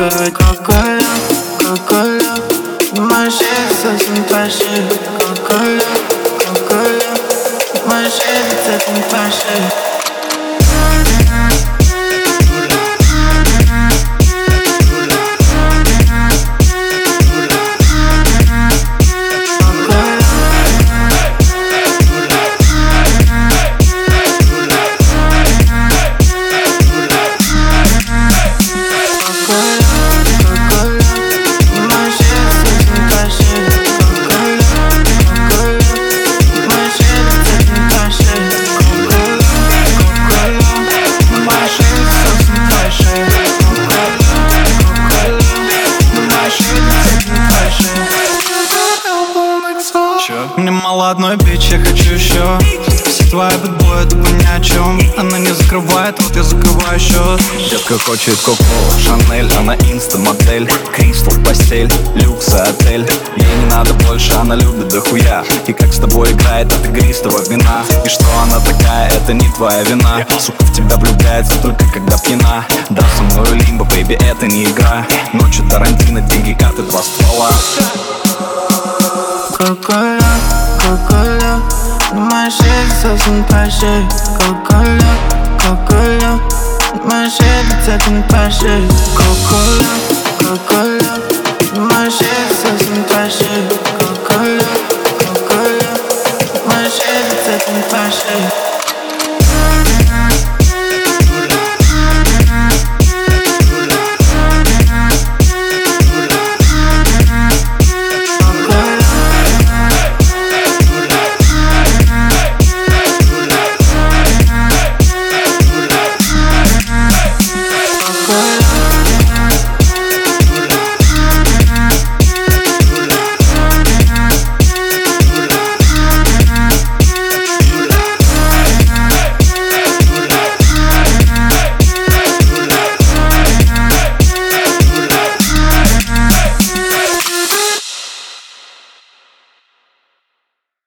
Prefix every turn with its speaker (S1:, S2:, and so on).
S1: Кока-кола, кока-кола, моя жизнь совсем пошли. Кока-кола, кока-кола, моя жизнь совсем пошли.
S2: Мне мало одной бич, я хочу еще. Все твои бэтбои, тупо ни о чем. Она не закрывает, вот я закрываю счет.
S3: Детка хочет Коко, Шанель, она инста-модель. Кристал в постель, люкс и отель. Ей не надо больше, она любит дохуя. И как с тобой играет от игристого вина. И что она такая, это не твоя вина. Сука в тебя влюбляется только когда пьяна. Да, со мною лимбо, бэйби, это не игра. Ночью Тарантино, деньги, карты, 2 ствола.
S1: Кока-кола, кока-кола, моя жизнь совсем пошли. Кока-кола, кока-кола, моя жизнь совсем пошли. Кока-кола, кока-кола.